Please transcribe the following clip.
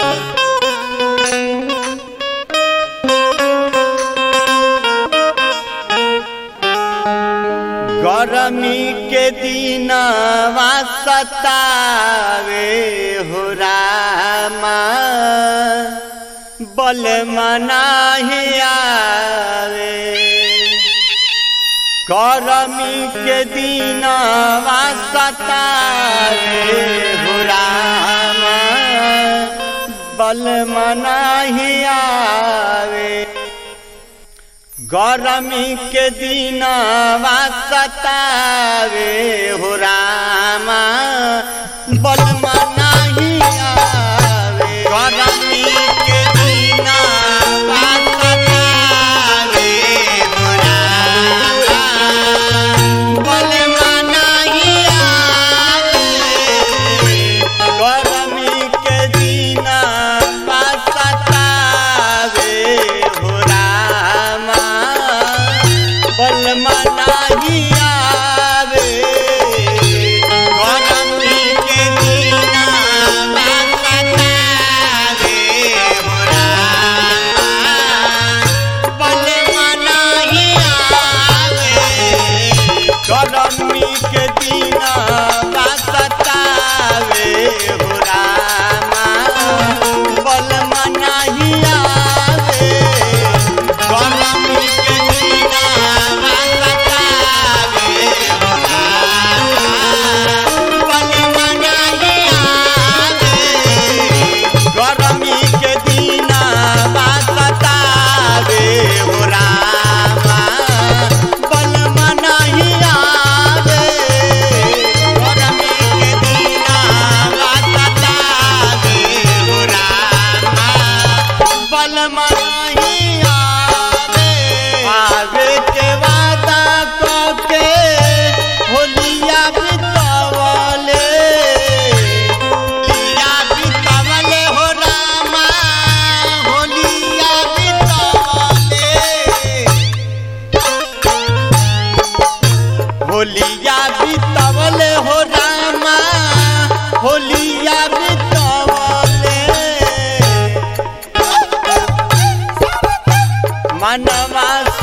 गरमी के दिनवा सतावे हो रामा बलमा नाही आवे। गरमी के दिनवा सतावे हो रामा बलमा नाही आवे। गरमी के दिनवा सतावे हो रामा बलमा नाही आवे। गरमी के दिनवा सतावे हो रामा बलमा नाही आवे। गरमी के दिनवा सतावे हो रामा बलमा नाही आवे। गरमी के दिनवा सतावे हो रामा बलमा नाही आवे। गरमी के दिनवा सतावे हो रामा बलमा नाही आवे। गरमी के दिनवा सतावे हो रामा बलमा नाही आवे। गरमी के दिनवा सतावे हो रामा बलमा नाही आवे। गरमी के दिनवा सतावे हो रामा बलमा नाही आवे। आवे के वादा कके होलिया बितवले। होलिया बितवले हो रामा होलिया बितवले। होलिया बितवले हो रामा होलिया बितवले। मनवा